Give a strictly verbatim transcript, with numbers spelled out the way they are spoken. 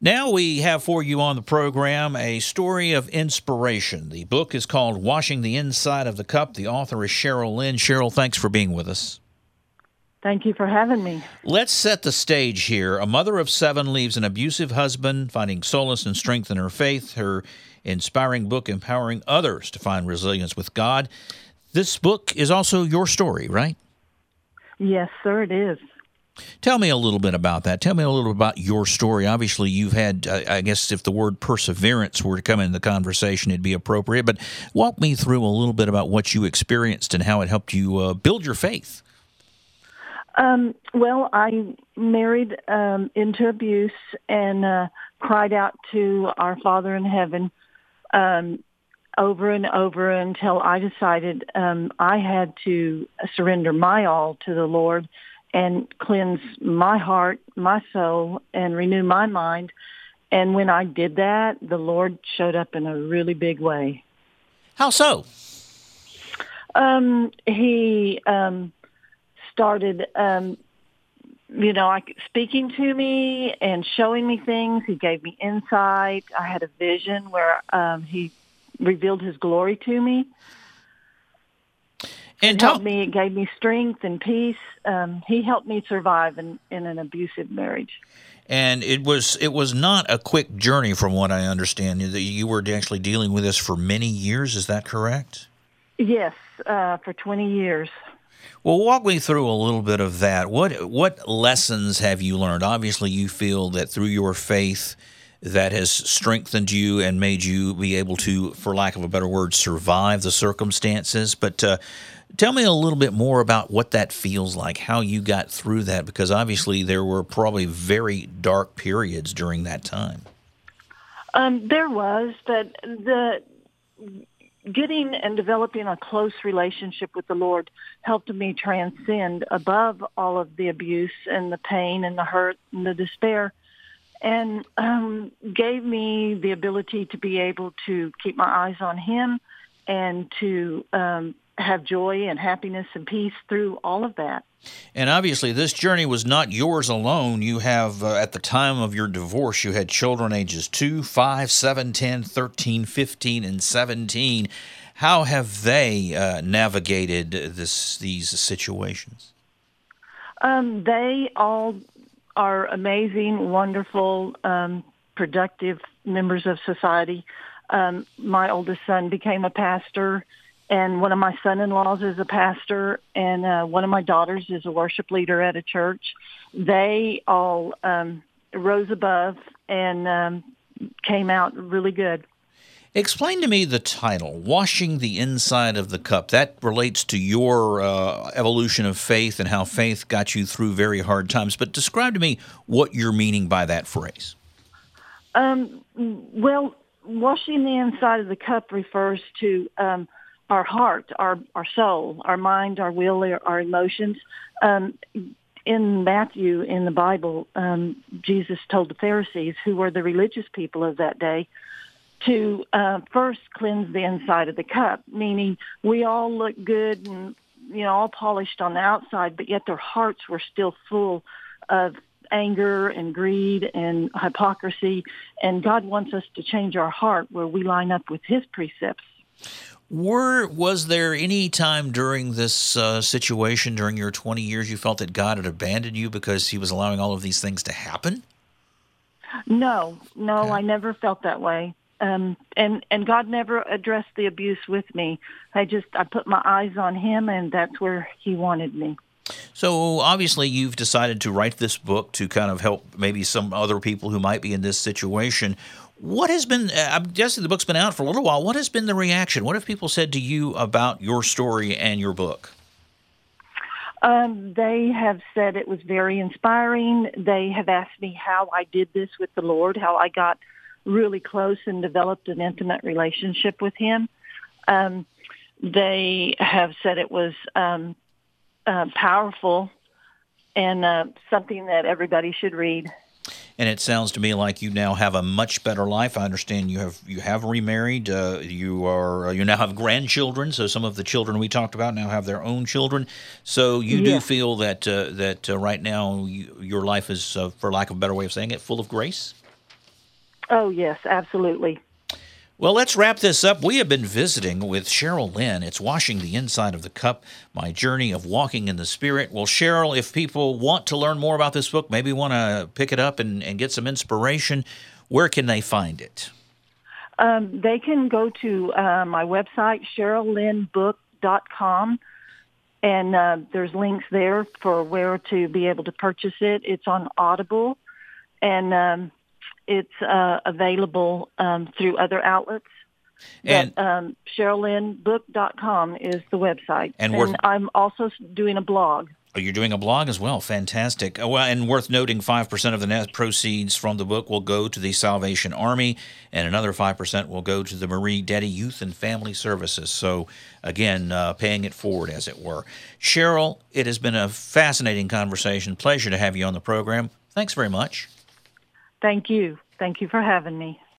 Now we have for you on the program a story of inspiration. The book is called Washing the Inside of the Cup. The author is Cheryl Lynn. Cheryl, thanks for being with us. Thank you for having me. Let's set the stage here. A mother of seven leaves an abusive husband, finding solace and strength in her faith. Her inspiring book empowering others to find resilience with God. This book is also your story, right? Yes, sir, it is. Tell me a little bit about that. Tell me a little bit about your story. Obviously, you've had, I guess if the word perseverance were to come into the conversation, it'd be appropriate. But walk me through a little bit about what you experienced and how it helped you uh, build your faith. Um, well, I married um, into abuse and uh, cried out to our Father in heaven um, over and over until I decided um, I had to surrender my all to the Lord and cleanse my heart, my soul, and renew my mind. And when I did that, the Lord showed up in a really big way. How so? Um, he um, started, um, you know, like speaking to me and showing me things. He gave me insight. I had a vision where um, he revealed his glory to me. And it talk- helped me. It gave me strength and peace. Um, he helped me survive in, in an abusive marriage. And it was it was not a quick journey, from what I understand. You were actually dealing with this for many years. Is that correct? Yes, uh, for twenty years. Well, walk me through a little bit of that. What what lessons have you learned? Obviously, you feel that through your faith, that has strengthened you and made you be able to, for lack of a better word, survive the circumstances. But uh, tell me a little bit more about what that feels like, how you got through that, because obviously there were probably very dark periods during that time. Um, there was, but the getting and developing a close relationship with the Lord helped me transcend above all of the abuse and the pain and the hurt and the despair, and um, gave me the ability to be able to keep my eyes on Him and to um, have joy and happiness and peace through all of that. And obviously, this journey was not yours alone. You have, uh, at the time of your divorce, you had children ages two, five, seven, ten, thirteen, fifteen, and seventeen. How have they uh, navigated this these situations? Um, they all are amazing, wonderful, um, productive members of society. Um, my oldest son became a pastor, and one of my son-in-laws is a pastor, and uh, one of my daughters is a worship leader at a church. They all um, rose above and um, came out really good. Explain to me the title, Washing the Inside of the Cup. That relates to your uh, evolution of faith and how faith got you through very hard times. But describe to me what you're meaning by that phrase. Um, well, washing the inside of the cup refers to um, our heart, our, our soul, our mind, our will, our emotions. Um, in Matthew, in the Bible, um, Jesus told the Pharisees, who were the religious people of that day, to uh, first cleanse the inside of the cup, meaning we all look good and, you know, all polished on the outside, but yet their hearts were still full of anger and greed and hypocrisy. And God wants us to change our heart where we line up with His precepts. Were, was there any time during this uh, situation, during your twenty years, you felt that God had abandoned you because He was allowing all of these things to happen? No, no, Okay. I never felt that way. Um, and, and God never addressed the abuse with me. I just, I put my eyes on Him, and that's where He wanted me. So obviously you've decided to write this book to kind of help maybe some other people who might be in this situation. What has been, I'm guessing the book's been out for a little while, what has been the reaction? What have people said to you about your story and your book? Um, they have said it was very inspiring. They have asked me how I did this with the Lord, how I got really close and developed an intimate relationship with Him. Um, they have said it was um, uh, powerful and uh, something that everybody should read. And it sounds to me like you now have a much better life. I understand you have you have remarried. Uh, you are uh, you now have grandchildren. So some of the children we talked about now have their own children. So you do Yeah. feel that uh, that uh, right now you, your life is, uh, for lack of a better way of saying it, full of grace. Oh, yes, absolutely. Well, let's wrap this up. We have been visiting with Cheryl Lynn. It's Washing the Inside of the Cup, My Journey of Walking in the Spirit. Well, Cheryl, if people want to learn more about this book, maybe want to pick it up and, and get some inspiration, where can they find it? Um, they can go to uh, my website, cheryl lynn book dot com, and uh, there's links there for where to be able to purchase it. It's on Audible, and um, it's uh, available um, through other outlets. And but, um, cheryl lynn book dot com is the website. And, and worth, I'm also doing a blog. Oh, you're doing a blog as well. Fantastic. Oh, well, and worth noting, five percent of the net proceeds from the book will go to the Salvation Army, and another five percent will go to the Marie Deddy Youth and Family Services. So, again, uh, paying it forward, as it were. Cheryl, it has been a fascinating conversation. Pleasure to have you on the program. Thanks very much. Thank you. Thank you for having me.